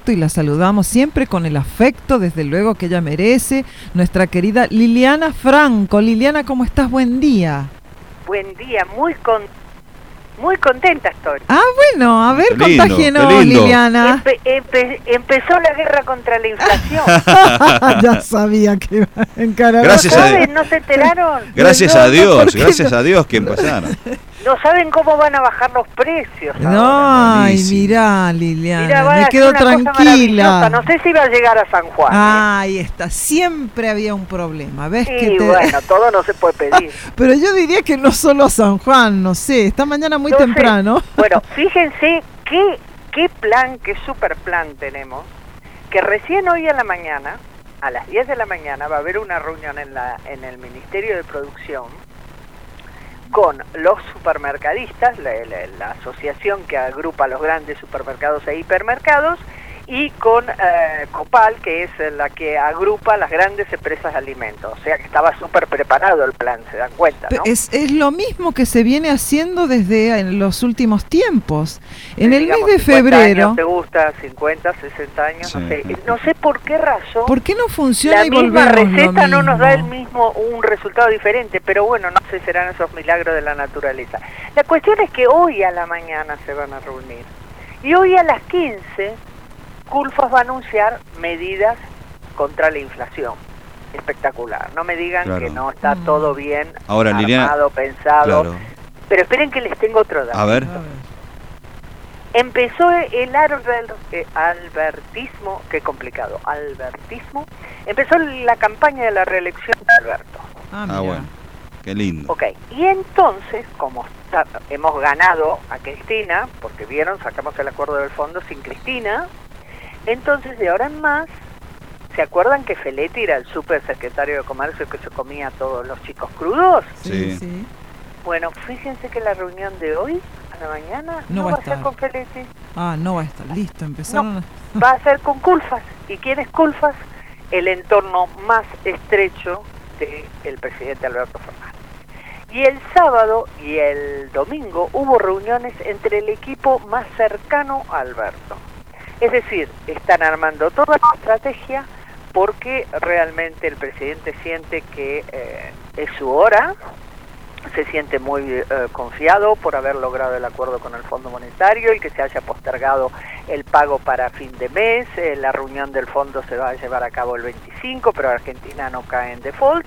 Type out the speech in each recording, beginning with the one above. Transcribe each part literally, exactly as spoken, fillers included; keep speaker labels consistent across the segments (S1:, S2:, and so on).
S1: contacto y la saludamos siempre con el afecto, desde luego que ella merece, nuestra querida Liliana Franco. Liliana, ¿cómo estás? Buen día.
S2: Buen día, muy con, muy contenta estoy.
S1: Ah, bueno, a ver,
S3: Qué lindo,
S1: contágienos,
S3: qué lindo.
S1: Liliana.
S2: Empe, empe, empezó la guerra contra la inflación.
S1: Ya sabía que iba a encarar.
S3: Gracias
S2: ¿No
S3: a
S2: saben?
S3: Dios.
S2: ¿No se enteraron?
S3: Gracias
S1: No,
S3: a
S1: no,
S3: Dios,
S1: ¿por qué
S3: gracias
S1: no?
S3: a Dios que empezaron.
S2: No saben cómo van a bajar los precios ahora.
S1: No, ay,
S3: Buenísimo.
S1: mirá, Liliana,
S2: Mira, va a
S1: me
S2: ser
S1: quedo
S2: una cosa
S1: tranquila.
S2: maravillosa. No sé si va a llegar a San Juan. ¿eh?
S1: Ahí está, siempre había un problema, ¿ves? que
S2: Y
S1: te...
S2: bueno, todo no se puede pedir.
S1: Pero yo diría que no solo a San Juan, no sé, esta mañana muy
S2: No sé.
S1: temprano.
S2: Bueno, fíjense qué, qué plan, qué super plan tenemos, que recién hoy a la mañana, a las diez de la mañana, va a haber una reunión en, la, en el Ministerio de Producción con los supermercadistas, la, la, la asociación que agrupa a los grandes supermercados e hipermercados, y con eh, Copal, que es la que agrupa las grandes empresas de alimentos. O sea que estaba súper preparado el plan, se dan cuenta, ¿no?
S1: Es, es lo mismo que se viene haciendo desde en los últimos tiempos. En el
S2: Digamos,
S1: mes de
S2: cincuenta
S1: febrero,
S2: años, ¿te gusta? cincuenta, sesenta años,
S3: Sí.
S2: no sé. No sé por qué razón.
S1: ¿por qué no funciona
S2: La
S1: y
S2: misma
S1: volvemos
S2: receta
S1: lo
S2: no nos da el
S1: mismo?
S2: mismo, un resultado diferente, pero bueno, no sé, serán esos milagros de la naturaleza. La cuestión es que hoy a la mañana se van a reunir. Y hoy a las quince, Culfas va a anunciar medidas contra la inflación. Espectacular. No me digan
S3: Claro.
S2: que no está
S1: Mm.
S2: todo bien
S3: Ahora,
S2: armado,
S3: Liliana,
S2: pensado.
S3: Claro.
S2: Pero esperen que les tengo otro dato.
S3: A ver.
S1: A ver.
S2: Empezó el alber, eh, albertismo, qué complicado, albertismo, empezó la campaña de la reelección de Alberto.
S1: Ah,
S3: Ah,
S1: mira.
S3: bueno. Qué lindo.
S2: Ok, y entonces, como está, hemos ganado a Cristina, porque vieron, sacamos el acuerdo del fondo sin Cristina, entonces de ahora en más, ¿se acuerdan que Feletti era el supersecretario de Comercio que se comía a todos los chicos crudos?
S1: Sí,
S3: Sí.
S1: sí.
S2: Bueno, fíjense que la reunión de hoy, a la mañana,
S1: No
S2: no,
S1: va
S2: va
S1: a
S2: a ser
S1: estar.
S2: con Feletti.
S1: Ah, no va a estar listo, empezaron. a-
S2: Va a ser con Culfas. ¿Y quién es Culfas? El entorno más estrecho del presidente Alberto Fernández. Y el sábado y el domingo hubo reuniones entre el equipo más cercano a Alberto. Es decir, están armando toda la estrategia porque realmente el presidente siente que eh, es su hora, se siente muy eh, confiado por haber logrado el acuerdo con el Fondo Monetario y que se haya postergado el pago para fin de mes. Eh, la reunión del fondo se va a llevar a cabo el veinticinco, pero Argentina no cae en default.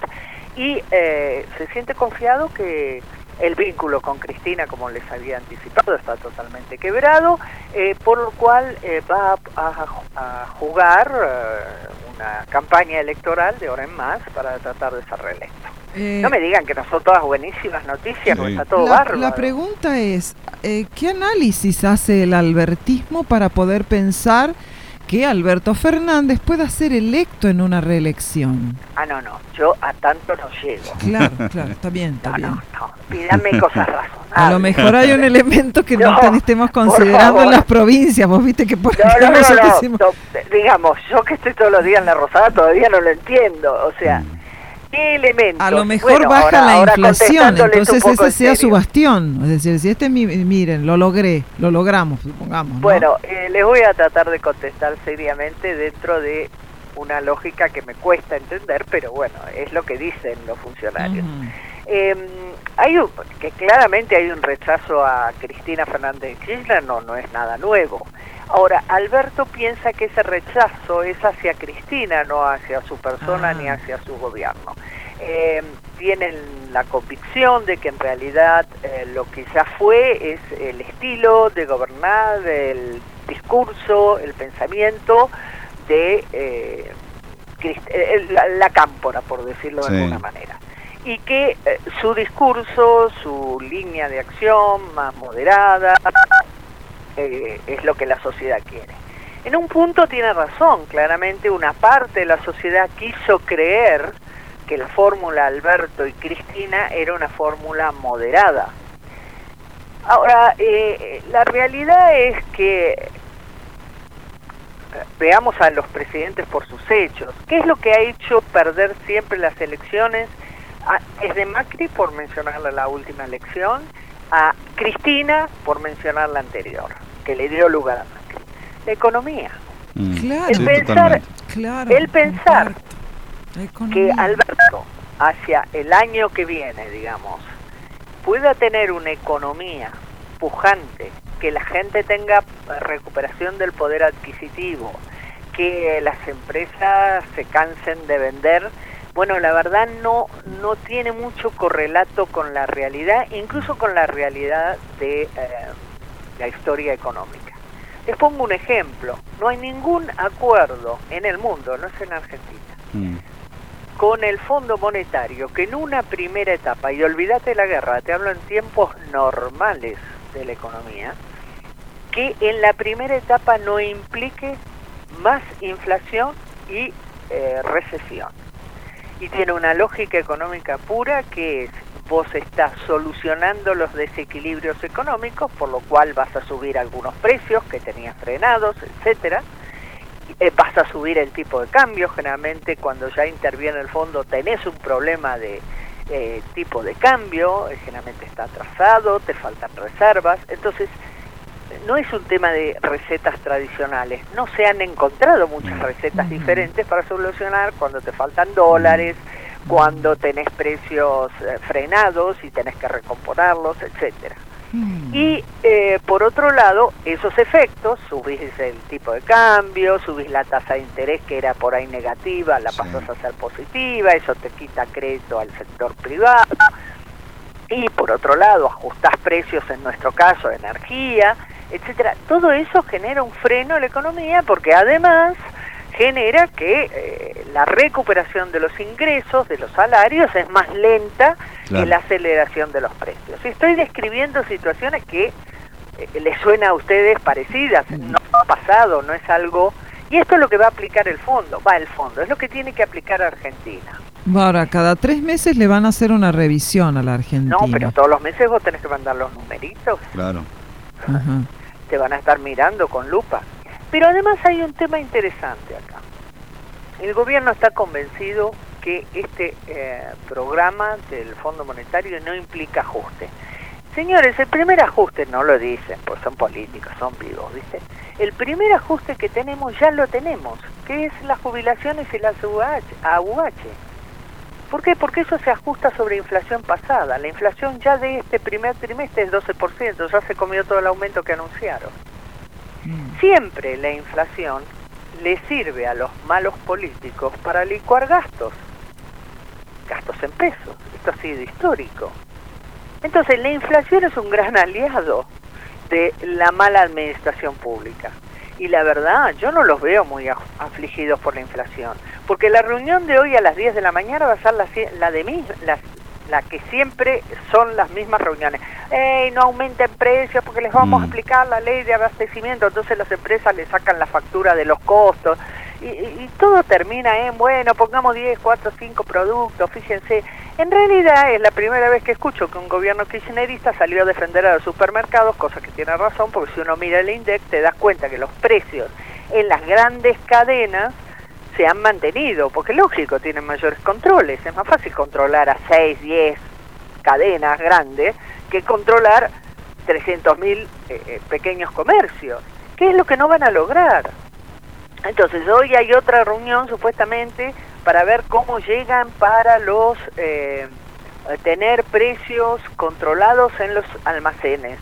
S2: Y eh, se siente confiado que el vínculo con Cristina, como les había anticipado, está totalmente quebrado, eh, por lo cual eh, va a, a jugar eh, una campaña electoral de ahora en más para tratar de ser reelecto.
S1: Eh,
S2: No me digan que no son todas buenísimas noticias,
S3: Sí.
S2: porque está todo
S1: la,
S2: bárbaro.
S1: la pregunta es, eh, ¿qué análisis hace el albertismo para poder pensar que Alberto Fernández pueda ser electo en una reelección?
S2: Ah, no, no, yo a tanto no llego.
S1: Claro, claro, está bien, está
S2: No,
S1: bien.
S2: no, no, pídanme cosas razonables.
S1: A lo mejor hay un elemento que no,
S2: No,
S1: ten- estemos
S2: por
S1: considerando en
S2: favor.
S1: las provincias. Vos viste que por
S2: No, no,
S1: ejemplo,
S2: no,
S1: nosotros
S2: no,
S1: decimos-
S2: no, digamos, yo que estoy todos los días en la Rosada todavía no lo entiendo, o sea, ¿qué elementos?
S1: a lo mejor
S2: Bueno,
S1: baja
S2: ahora-
S1: la
S2: ahora
S1: inflación,
S2: contestándoles un
S1: entonces
S2: poco
S1: ese
S2: en
S1: sea su
S2: serio.
S1: bastión. Es decir, si este, mi- miren, lo logré, lo logramos, supongamos, ¿no?
S2: Bueno, eh, les voy a tratar de contestar seriamente dentro de una lógica que me cuesta entender, pero bueno, es lo que dicen los funcionarios.
S1: Ujú.
S2: Eh, hay un, que claramente hay un rechazo a Cristina Fernández de Kirchner, no, no es nada nuevo. Ahora, Alberto piensa que ese rechazo es hacia Cristina, no hacia su persona
S1: Ah.
S2: ni hacia su gobierno. Eh, tienen la convicción de que en realidad eh, lo que ya fue es el estilo de gobernar, el discurso, el pensamiento de eh, Crist- eh, la, la cámpora, por decirlo
S3: Sí.
S2: de alguna manera. Y que eh, su discurso, su línea de acción más moderada, eh, es lo que la sociedad quiere. En un punto tiene razón, claramente una parte de la sociedad quiso creer que la fórmula Alberto y Cristina era una fórmula moderada. Ahora, eh, la realidad es que veamos a los presidentes por sus hechos. ¿Qué es lo que ha hecho perder siempre las elecciones? A, desde Macri, por mencionarle la última elección, a Cristina, por mencionar la anterior, que le dio lugar a Macri. La economía.
S3: Mm.
S1: Claro.
S2: El
S3: Sí,
S2: pensar,
S3: totalmente.
S1: Claro,
S2: el pensar
S1: comparto. La
S2: que
S1: economía.
S2: Alberto, hacia el año que viene, digamos, pueda tener una economía pujante, que la gente tenga recuperación del poder adquisitivo, que las empresas se cansen de vender, bueno, la verdad no, no tiene mucho correlato con la realidad, incluso con la realidad de eh, la historia económica. Les pongo un ejemplo, no hay ningún acuerdo en el mundo, no es en Argentina,
S3: Mm.
S2: con el Fondo Monetario, que en una primera etapa, y olvídate de la guerra, te hablo en tiempos normales de la economía, que en la primera etapa no implique más inflación y eh, recesión. Y tiene una lógica económica pura, que es, vos estás solucionando los desequilibrios económicos, por lo cual vas a subir algunos precios que tenías frenados, etcétera. Eh, vas a subir el tipo de cambio, generalmente cuando ya interviene el fondo tenés un problema de eh, tipo de cambio, eh, generalmente está atrasado, te faltan reservas, entonces no es un tema de recetas tradicionales, no se han encontrado muchas recetas
S1: Ujú.
S2: diferentes para solucionar cuando te faltan dólares, cuando tenés precios eh, frenados y tenés que recomponerlos, etcétera.
S1: Mm.
S2: Y eh, por otro lado, esos efectos, subís el tipo de cambio, subís la tasa de interés que era por ahí negativa, la
S3: Sí.
S2: pasás a ser positiva, eso te quita crédito al sector privado. Y por otro lado, ajustás precios, en nuestro caso, de energía, etcétera. Todo eso genera un freno en la economía, porque además genera que eh, la recuperación de los ingresos, de los salarios, es más lenta
S3: Claro.
S2: que la aceleración de los precios. Estoy describiendo situaciones que eh, les suena a ustedes parecidas, no ha pasado, no es algo... Y esto es lo que va a aplicar el fondo, va el fondo, es lo que tiene que aplicar Argentina.
S1: Ahora, cada tres meses le van a hacer una revisión a la Argentina.
S2: No, pero todos los meses vos tenés que mandar los numeritos,
S3: Claro.
S1: Ajá.
S2: te van a estar mirando con lupa. Pero además hay un tema interesante acá. El gobierno está convencido que este eh, programa del Fondo Monetario no implica ajuste. Señores, el primer ajuste, no lo dicen, pues son políticos, son vivos, ¿viste? El primer ajuste que tenemos ya lo tenemos, que es las jubilaciones y las A U H. ¿Por qué? Porque eso se ajusta sobre inflación pasada. La inflación ya de este primer trimestre es doce por ciento, ya se comió todo el aumento que anunciaron.
S1: Mm.
S2: Siempre la inflación le sirve a los malos políticos para licuar gastos, gastos en pesos. Esto ha sido histórico. Entonces la inflación es un gran aliado de la mala administración pública. Y la verdad, yo no los veo muy afligidos por la inflación, porque la reunión de hoy a las diez de la mañana va a ser la, la de mí, la, la que siempre son las mismas reuniones. ¡Ey, no aumenten precios porque les vamos
S3: Mm.
S2: a aplicar la ley de abastecimiento! Entonces las empresas le sacan la factura de los costos. Y, y, y todo termina en, bueno, pongamos diez, cuatro, cinco productos, fíjense. En realidad es la primera vez que escucho que un gobierno kirchnerista salió a defender a los supermercados, cosa que tiene razón, porque si uno mira el índice te das cuenta que los precios en las grandes cadenas se han mantenido, porque lógico, tienen mayores controles. Es más fácil controlar a seis, diez cadenas grandes que controlar trescientos mil eh, eh, pequeños comercios. ¿Qué es lo que no van a lograr? Entonces hoy hay otra reunión supuestamente para ver cómo llegan para los eh, tener precios controlados en los almacenes.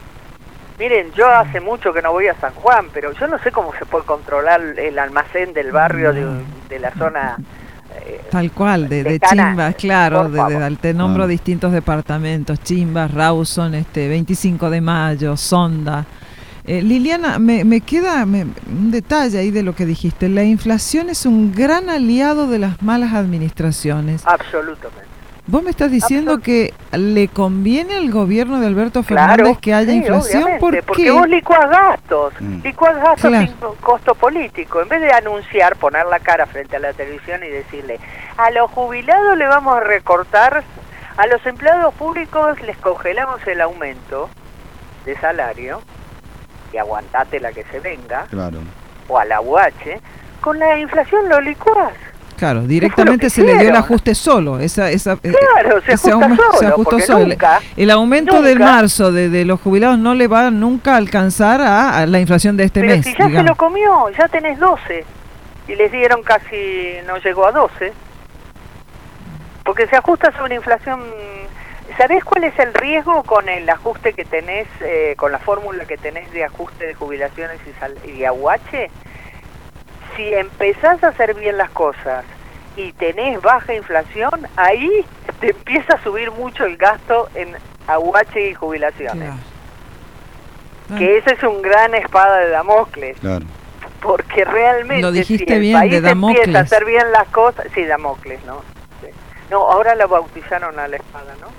S2: Miren, yo hace mucho que no voy a San Juan, pero yo no sé cómo se puede controlar el almacén del barrio de, de la zona... Eh,
S1: Tal cual, de, de
S2: Cana,
S1: Chimbas, claro,
S2: por
S1: de,
S2: favor.
S1: de, te nombro
S3: Ah.
S1: distintos departamentos, Chimbas, Rawson, este, veinticinco de mayo, Sonda. Eh, Liliana, me, me queda me, un detalle ahí de lo que dijiste. La inflación es un gran aliado de las malas administraciones.
S2: Absolutamente.
S1: Vos me estás diciendo
S2: Absolut-
S1: que le conviene al gobierno de Alberto
S2: Claro,
S1: Fernández que haya
S2: sí,
S1: inflación.
S2: obviamente,
S1: ¿Por
S2: porque
S1: qué?
S2: vos licuás gastos,
S3: Mm.
S2: licuás gastos
S1: Claro.
S2: sin costo político. En vez de anunciar, poner la cara frente a la televisión y decirle, a los jubilados le vamos a recortar, a los empleados públicos les congelamos el aumento de salario, y aguantate la que se venga,
S3: Claro.
S2: o a la U H, con la inflación lo licuás.
S1: Claro, directamente se le dio el ajuste solo. Esa, esa,
S2: claro, se ajusta
S1: aum
S2: solo.
S1: Se ajustó solo.
S2: Nunca,
S1: el aumento
S2: nunca,
S1: del marzo de, de los jubilados no le va nunca a alcanzar a, a la inflación de este
S2: pero
S1: mes.
S2: Si ya
S1: digamos.
S2: se lo comió, ya tenés doce. Y les dieron casi, no llegó a doce. Porque se ajusta sobre inflación. ¿Sabés cuál es el riesgo con el ajuste que tenés, eh, con la fórmula que tenés de ajuste de jubilaciones y, sal y A U H? Si empezás a hacer bien las cosas y tenés baja inflación, ahí te empieza a subir mucho el gasto en A U H y jubilaciones. Claro. Ah. Que ese es un gran espada de Damocles.
S3: Claro.
S2: Porque realmente
S1: lo dijiste
S2: si el
S1: bien,
S2: país
S1: de Damocles.
S2: empieza a hacer bien las cosas... Sí, Damocles, ¿no? Sí. No, ahora la bautizaron a la espada, ¿no?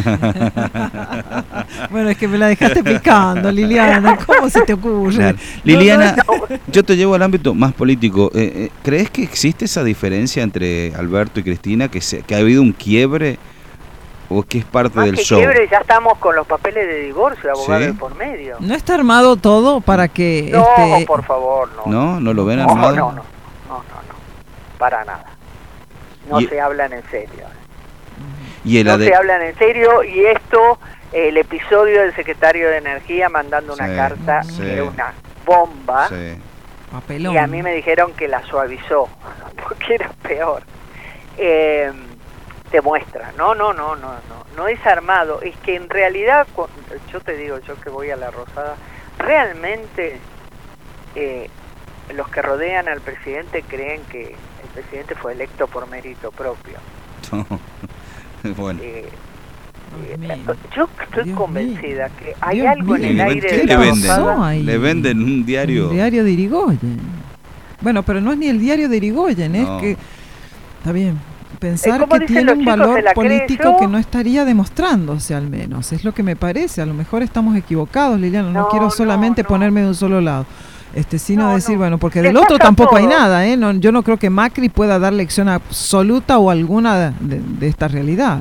S1: Bueno, es que me la dejaste picando, Liliana. ¿Cómo se te ocurre?
S3: Claro. Liliana, no, no, no. Yo te llevo al ámbito más político. Eh, eh, ¿Crees que existe esa diferencia entre Alberto y Cristina? ¿Que, se, que ha habido un quiebre? ¿O que es parte
S2: más
S3: del
S2: que
S3: show?
S2: Quiebre, ya estamos con los papeles de divorcio, abogado
S3: ¿Sí?
S2: de por medio.
S1: ¿No está armado todo para que...?
S2: No,
S1: este...
S2: por favor, no.
S3: ¿No? ¿No lo ven
S2: no,
S3: armado?
S2: No, no, no, no, no, no, para nada. No y... se hablan en serio.
S3: Y el
S2: no
S3: ade...
S2: se hablan en serio y esto, el episodio del secretario de Energía mandando una sí, carta, sí. que era una bomba,
S3: sí.
S1: Papelón.
S2: Y a mí me dijeron que la suavizó, porque era peor. Eh, te muestra, no, no, no, no, no, no es armado, es que en realidad, yo te digo, yo que voy a la Rosada, realmente eh, los que rodean al presidente creen que el presidente fue electo por mérito propio.
S3: Bueno.
S2: Eh, eh, yo estoy Dios convencida mío. que hay
S1: Dios
S2: algo
S1: mío.
S2: en el aire
S3: ¿Qué
S2: de
S3: le
S2: la
S3: venden?
S2: Rosada.
S3: Le venden un diario.
S1: El diario de Irigoyen. Bueno, pero no es ni el diario de Irigoyen, no. es que está bien. Pensar eh, que tiene un valor político que no estaría demostrándose al menos, es lo que me parece. A lo mejor estamos equivocados, Liliana, no, no quiero solamente no, no. ponerme de un solo lado, este sino no, decir, no. bueno, porque del otro tampoco todo. hay nada, ¿eh? No, yo no creo que Macri pueda dar lección absoluta o alguna de, de esta realidad.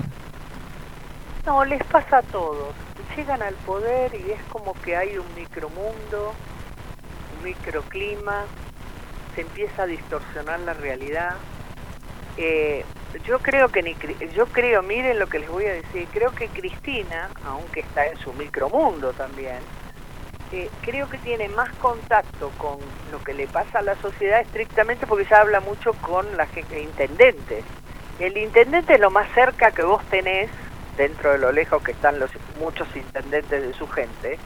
S2: No, les pasa a todos. Llegan al poder y es como que hay un micromundo, un microclima, se empieza a distorsionar la realidad. Eh, yo creo que ni yo creo, miren lo que les voy a decir, creo que Cristina, aunque está en su micromundo también, eh, creo que tiene más contacto con lo que le pasa a la sociedad estrictamente porque ella habla mucho con la gente, intendentes. El intendente es lo más cerca que vos tenés, dentro de lo lejos que están los muchos intendentes de su gente,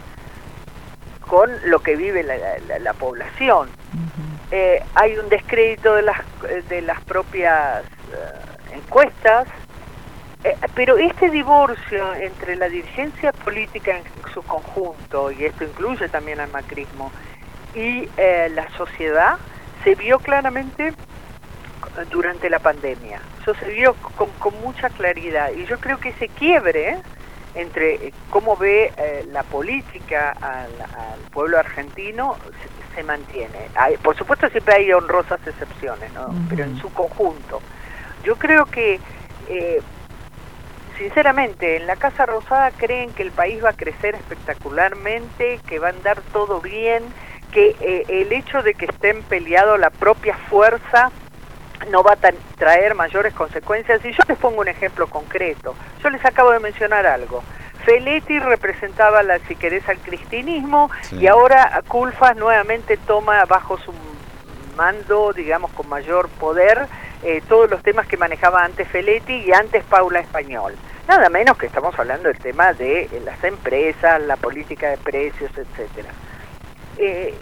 S2: con lo que vive la, la, la población. Uh-huh. Eh, hay un descrédito de las de las propias uh, encuestas, eh, pero este divorcio entre la dirigencia política en su conjunto, y esto incluye también al macrismo, y eh, la sociedad, se vio claramente durante la pandemia. Eso se vio con, con mucha claridad, y yo creo que ese quiebre ¿eh? entre cómo ve eh, la política al, al pueblo argentino se, se mantiene. Hay, por supuesto siempre hay honrosas excepciones, ¿no? Uh-huh. Pero en su conjunto. Yo creo que, eh, sinceramente, en la Casa Rosada creen que el país va a crecer espectacularmente, que va a andar todo bien, que eh, el hecho de que estén peleados la propia fuerza no va a traer mayores consecuencias. Y yo les pongo un ejemplo concreto. Yo les acabo de mencionar algo. Feletti representaba, la, si querés, al cristinismo, sí. y ahora Culfas nuevamente toma bajo su mando, digamos, con mayor poder, eh, todos los temas que manejaba antes Feletti y antes Paula Español. Nada menos que estamos hablando del tema de eh, las empresas, la política de precios, etcétera. Eh,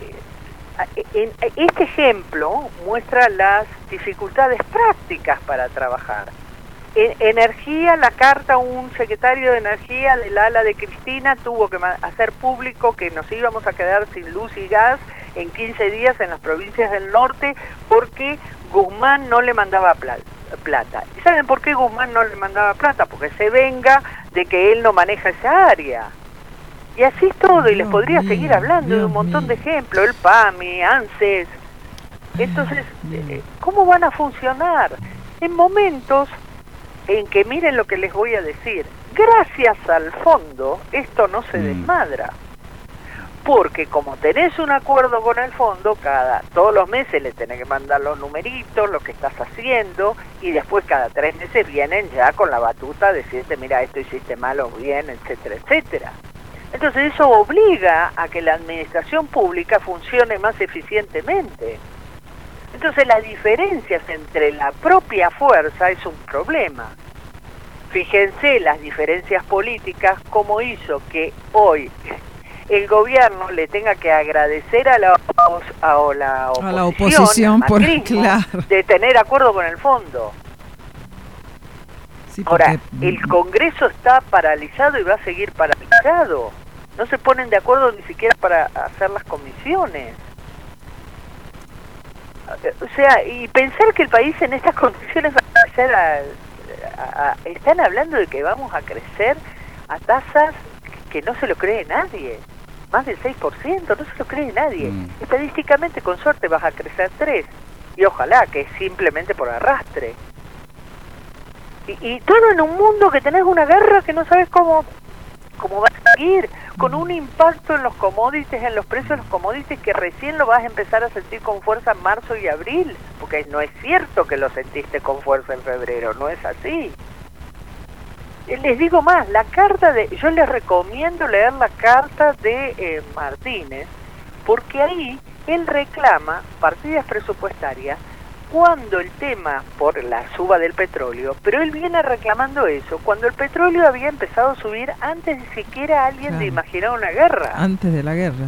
S2: En este ejemplo muestra las dificultades prácticas para trabajar. En energía, la carta, un secretario de Energía del ala de Cristina tuvo que hacer público que nos íbamos a quedar sin luz y gas en quince días en las provincias del norte porque Guzmán no le mandaba plata. ¿Y saben por qué Guzmán no le mandaba plata? Porque se venga de que él no maneja esa área. Y así es todo, Dios y les podría mío, seguir hablando Dios de un montón mío. de ejemplos, el PAMI, ANSES. Entonces, eh, ¿cómo van a funcionar? En momentos en que, miren lo que les voy a decir, gracias al fondo, esto no se mm. desmadra. porque como tenés un acuerdo con el fondo, cada todos los meses le tenés que mandar los numeritos, lo que estás haciendo, y después cada tres meses vienen ya con la batuta a decirte, mira, esto hiciste mal o bien, etcétera, etcétera. Entonces eso obliga a que la administración pública funcione más eficientemente. Entonces las diferencias entre la propia fuerza es un problema. Fíjense las diferencias políticas, cómo hizo que hoy el gobierno le tenga que agradecer a la, a la oposición,
S1: a la oposición por, claro.
S2: de tener acuerdo con el fondo.
S1: Sí, porque...
S2: Ahora, el Congreso está paralizado y va a seguir paralizado. No se ponen de acuerdo ni siquiera para hacer las comisiones. O sea, y pensar que el país en estas condiciones va a crecer a, a, a, están hablando de que vamos a crecer a tasas que no se lo cree nadie. Más del seis por ciento, no se lo cree nadie. Mm. Estadísticamente, con suerte, vas a crecer tres. Y ojalá que es simplemente por arrastre. Y, y todo en un mundo que tenés una guerra que no sabes cómo, cómo va a seguir, con un impacto en los commodities, en los precios de los commodities, que recién lo vas a empezar a sentir con fuerza en marzo y abril. Porque no es cierto que lo sentiste con fuerza en febrero, no es así. Les digo más, la carta de, yo les recomiendo leer la carta de eh, Martínez, porque ahí él reclama partidas presupuestarias cuando el tema por la suba del petróleo, pero él viene reclamando eso cuando el petróleo había empezado a subir antes de siquiera alguien claro. de imaginar una guerra.
S1: Antes de la guerra.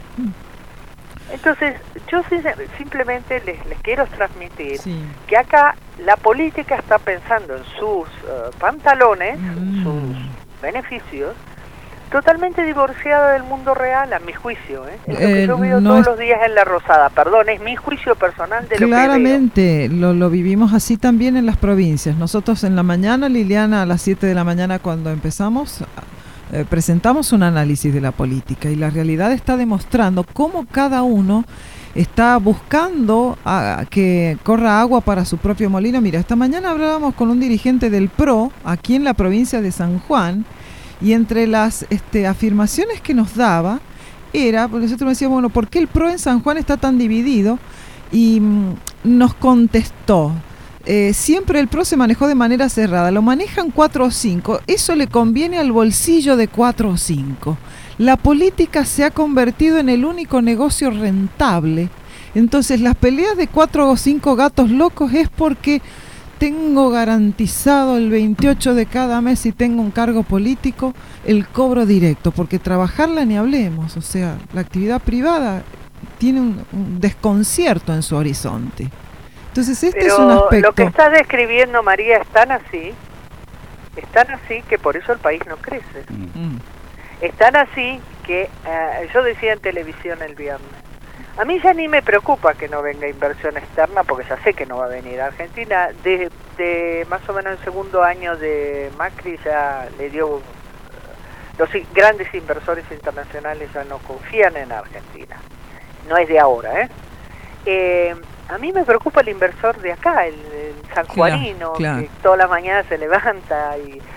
S2: Entonces, yo simplemente les, les quiero transmitir
S1: sí.
S2: que acá la política está pensando en sus uh, pantalones, mm. sus beneficios, totalmente divorciada del mundo real, a mi juicio. ¿eh? Es lo que eh, yo veo no todos es... los días en La Rosada. Perdón, es mi juicio personal de
S1: Claramente,
S2: lo que veo.
S1: Lo, lo vivimos así también en las provincias. Nosotros en la mañana, Liliana, a las siete de la mañana cuando empezamos... Eh, presentamos un análisis de la política y la realidad está demostrando cómo cada uno está buscando a, que corra agua para su propio molino. Mira, esta mañana hablábamos con un dirigente del P R O aquí en la provincia de San Juan y entre las este, afirmaciones que nos daba era, porque nosotros decíamos, bueno, ¿por qué el P R O en San Juan está tan dividido? Y mm, nos contestó, Eh, siempre el P R O se manejó de manera cerrada, lo manejan cuatro o cinco, eso le conviene al bolsillo de cuatro o cinco. La política se ha convertido en el único negocio rentable. Entonces las peleas de cuatro o cinco gatos locos es porque tengo garantizado el veintiocho de cada mes, si tengo un cargo político, el cobro directo, porque trabajarla ni hablemos, o sea, la actividad privada tiene un, un desconcierto en su horizonte. Entonces este
S2: Pero
S1: es un aspecto.
S2: Lo que estás describiendo, María, es tan así, es tan así que por eso el país no crece. Mm. Es tan así que, eh, yo decía en televisión el viernes, a mí ya ni me preocupa que no venga inversión externa, porque ya sé que no va a venir. Argentina, desde de más o menos el segundo año de Macri ya le dio, los grandes inversores internacionales ya no confían en Argentina. No es de ahora, ¿eh? Eh, a mí me preocupa el inversor de acá, el, el sanjuanino, claro, claro. que toda la mañana se levanta y eh,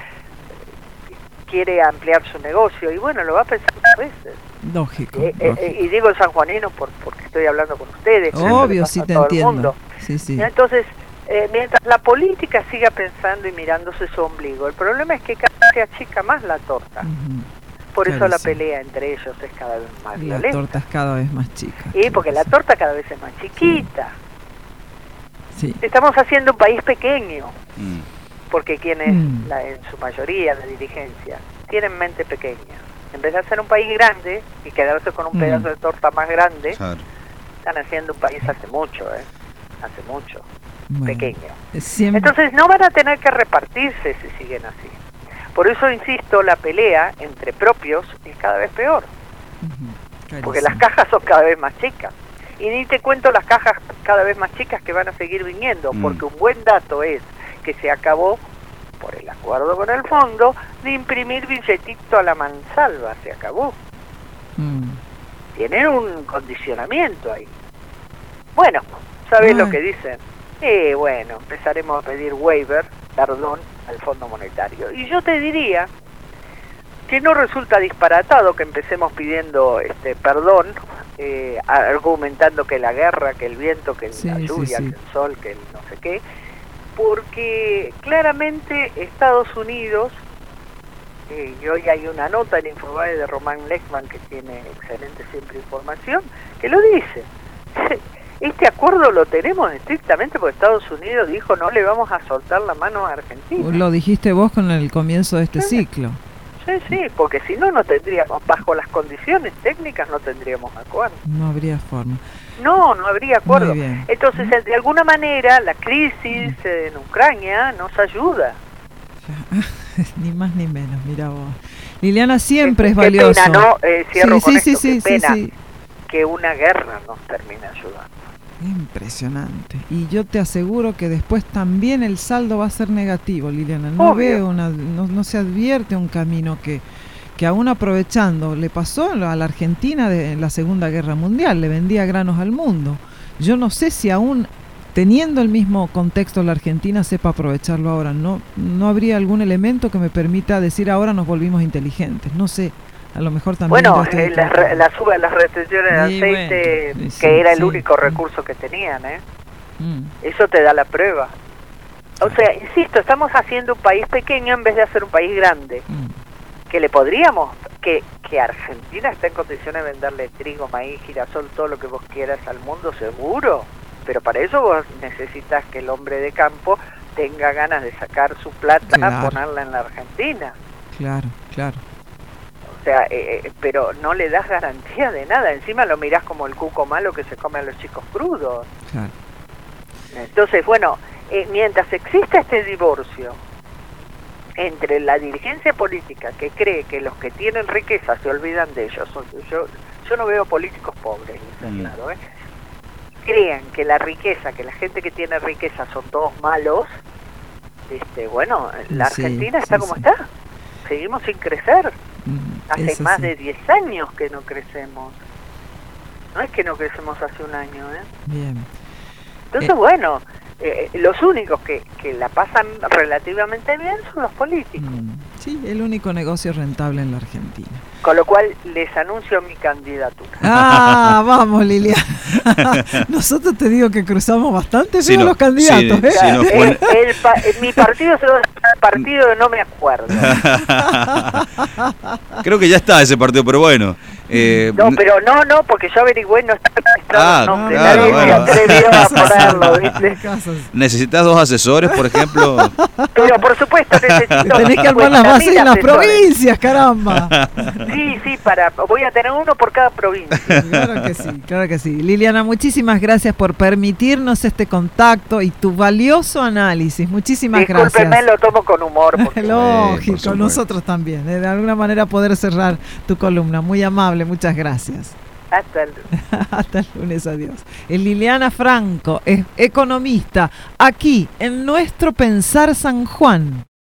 S2: quiere ampliar su negocio, y bueno, lo va a pensar a veces.
S1: Lógico.
S2: Eh,
S1: lógico.
S2: Eh, y digo el sanjuanino por, porque estoy hablando con ustedes.
S1: Obvio, sí te entiendo. Sí, sí.
S2: Entonces, eh, mientras la política siga pensando y mirándose su ombligo, el problema es que cada vez se achica más la torta. Uh-huh. Por claro, eso la sí. pelea entre ellos es cada vez más
S1: la
S2: violenta.
S1: La torta es cada vez más chica.
S2: Sí, porque la torta cada vez es más chiquita.
S1: Sí. Sí.
S2: Estamos haciendo un país pequeño,
S3: mm.
S2: porque quienes,
S1: mm.
S2: la, en su mayoría, la dirigencia, tienen mente pequeña. En vez de hacer un país grande y quedarse con un mm. pedazo de torta más grande, claro. están haciendo un país hace mucho, ¿eh? Hace mucho, bueno, pequeño. Siempre... Entonces no van a tener que repartirse si siguen así. Por eso, insisto, la pelea entre propios es cada vez peor. Uh-huh. Porque las cajas son cada vez más chicas. Y ni te cuento las cajas cada vez más chicas que van a seguir viniendo, mm. porque un buen dato es que se acabó, por el acuerdo con el fondo, de imprimir billetito a la mansalva. Se acabó. Mm. Tienen un condicionamiento ahí. Bueno, ¿sabes Ay. lo que dicen? Eh, bueno, empezaremos a pedir waiver, perdón, al Fondo Monetario. Y yo te diría, que no resulta disparatado que empecemos pidiendo este perdón, eh, argumentando que la guerra, que el viento, que
S1: sí,
S2: la lluvia,
S1: sí, sí.
S2: que el sol, que el no sé qué, porque claramente Estados Unidos, eh, y hoy hay una nota en Infobae de Román Lechman, que tiene excelente siempre información, que lo dice. Este acuerdo lo tenemos estrictamente porque Estados Unidos dijo no le vamos a soltar la mano a Argentina.
S1: Lo dijiste vos con el comienzo de este sí. ciclo.
S2: Sí, sí, porque si no, no tendríamos, bajo las condiciones técnicas no tendríamos acuerdo.
S1: No habría forma.
S2: No, no habría acuerdo.
S1: Muy bien.
S2: Entonces, de alguna manera, la crisis en Ucrania nos ayuda.
S1: Ni más ni menos, mira vos. Liliana, siempre
S2: qué,
S1: es valioso.
S2: Qué pena, ¿no? Eh, cierro
S1: sí,
S2: con
S1: sí,
S2: esto,
S1: sí,
S2: qué
S1: sí,
S2: pena
S1: sí.
S2: que una guerra nos termine ayudando.
S1: Impresionante. Y yo te aseguro que después también el saldo va a ser negativo, Liliana. No
S2: Obvio.
S1: veo una, no, no se advierte un camino que, que aún aprovechando, le pasó a la Argentina de, en la Segunda Guerra Mundial, le vendía granos al mundo. Yo no sé si aún teniendo el mismo contexto la Argentina sepa aprovecharlo ahora. No, no habría algún elemento que me permita decir ahora nos volvimos inteligentes. No sé. A lo mejor también...
S2: Bueno, eh, la, re, la suba de las restricciones de
S1: sí,
S2: aceite,
S1: bueno, sí,
S2: que era el
S1: sí.
S2: único recurso que tenían, ¿eh?
S1: Mm.
S2: Eso te da la prueba. O sea, insisto, estamos haciendo un país pequeño en vez de hacer un país grande.
S1: Mm.
S2: Que le podríamos... Que, que Argentina está en condiciones de venderle trigo, maíz, girasol, todo lo que vos quieras al mundo, seguro. Pero para eso vos necesitas que el hombre de campo tenga ganas de sacar su plata,
S1: claro.
S2: ponerla en la Argentina.
S1: Claro, claro.
S2: O sea, eh, pero no le das garantía de nada. Encima lo mirás como el cuco malo que se come a los chicos crudos.
S1: Claro.
S2: Entonces, bueno, eh, mientras exista este divorcio entre la dirigencia política que cree que los que tienen riqueza se olvidan de ellos, yo, yo no veo políticos pobres, mm. claro, ¿eh? Crean que la riqueza, que la gente que tiene riqueza son todos malos, este, bueno, la Argentina sí, está sí, como sí. está. Seguimos sin crecer. Mm, hace más sí. de diez años que no crecemos. No es que no crecemos hace un año, ¿eh?
S1: Bien.
S2: Entonces, eh. bueno, eh, los únicos que, que la pasan relativamente bien son los políticos. Mm,
S1: sí, el único negocio rentable en la Argentina.
S2: Con lo cual les anuncio mi candidatura.
S1: Ah, vamos, Liliana. Nosotros te digo que cruzamos bastante sí, no, los candidatos.
S3: Sí,
S1: ¿eh?
S3: sí, no fue...
S2: el, el pa mi partido es el partido de no me acuerdo.
S3: Creo que ya está ese partido, pero bueno. Eh,
S2: no, pero no, no, porque yo averigüé no está registrado
S3: ah,
S2: el nombre.
S3: Claro,
S2: Nadie
S3: bueno.
S2: se atrevió a ponerlo, ¿viste?
S3: ¿Necesitas dos asesores, por ejemplo?
S2: Pero por supuesto necesito...
S1: Tenés que armar las bases en las provincias, caramba.
S2: Sí, sí, para, voy a tener uno por cada provincia.
S1: Claro que sí, claro que sí. Liliana, muchísimas gracias por permitirnos este contacto y tu valioso análisis. Muchísimas
S2: Discúlpeme,
S1: gracias.
S2: Discúlpeme, lo tomo con humor. Porque...
S1: Lógico, eh, nosotros también. Eh, de alguna manera poder cerrar tu columna. Muy amable, muchas gracias.
S2: Hasta el lunes.
S1: Hasta el lunes, adiós. Es Liliana Franco, es economista, aquí en Nuestro Pensar San Juan.